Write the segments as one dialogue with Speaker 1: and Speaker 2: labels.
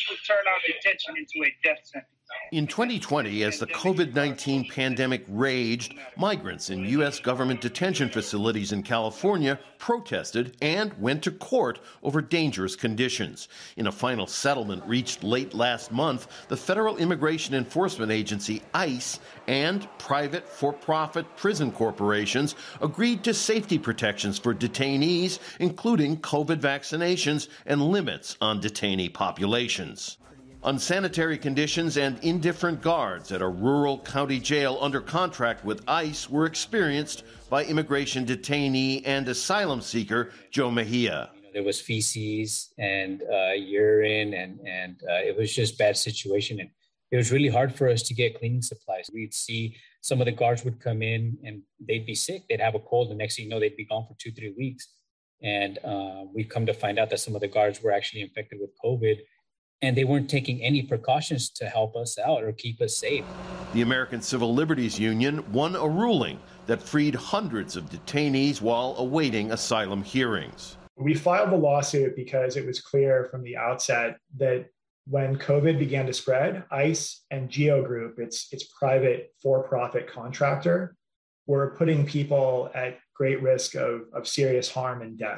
Speaker 1: will turn our detention into a death sentence.
Speaker 2: In 2020, as the COVID-19 pandemic raged, migrants in U.S. government detention facilities in California protested and went to court over dangerous conditions. In a final settlement reached late last month, the Federal Immigration Enforcement Agency, ICE, and private for-profit prison corporations agreed to safety protections for detainees, including COVID vaccinations and limits on detainee populations. Unsanitary conditions and indifferent guards at a rural county jail under contract with ICE were experienced by immigration detainee and asylum seeker Joe Mejia.
Speaker 3: There was feces and urine, and it was just a bad situation. And it was really hard for us to get cleaning supplies. We'd see some of the guards would come in and they'd be sick. They'd have a cold. The next thing you know, they'd be gone for 2-3 weeks. And we'd come to find out that some of the guards were actually infected with COVID. And they weren't taking any precautions to help us out or keep us safe.
Speaker 2: The American Civil Liberties Union won a ruling that freed hundreds of detainees while awaiting asylum hearings.
Speaker 4: We filed the lawsuit because it was clear from the outset that when COVID began to spread, ICE and GEO Group, its private for-profit contractor, were putting people at great risk of serious harm and death.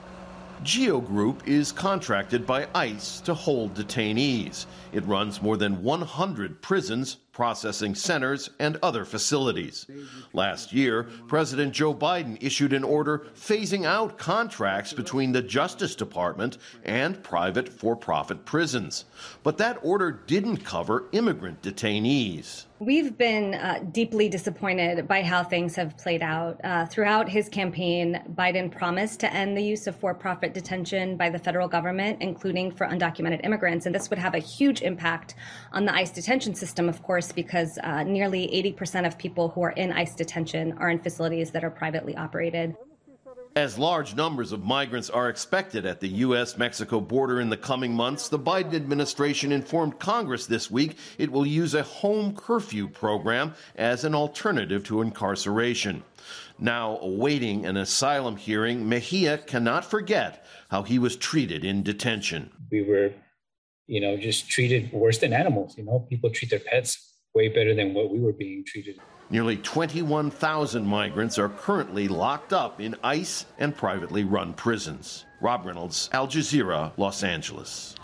Speaker 2: GEO Group is contracted by ICE to hold detainees. It runs more than 100 prisons, processing centers, and other facilities. Last year, President Joe Biden issued an order phasing out contracts between the Justice Department and private for-profit prisons. But that order didn't cover immigrant detainees.
Speaker 5: We've been deeply disappointed by how things have played out. Throughout his campaign, Biden promised to end the use of for-profit detention by the federal government, including for undocumented immigrants. And this would have a huge impact on the ICE detention system, of course, because nearly 80% of people who are in ICE detention are in facilities that are privately operated.
Speaker 2: As large numbers of migrants are expected at the U.S.-Mexico border in the coming months, the Biden administration informed Congress this week it will use a home curfew program as an alternative to incarceration. Now awaiting an asylum hearing, Mejia cannot forget how he was treated in detention.
Speaker 3: We were, just treated worse than animals. People treat their pets way better than what we were being treated.
Speaker 2: Nearly 21,000 migrants are currently locked up in ICE and privately run prisons. Rob Reynolds, Al Jazeera, Los Angeles.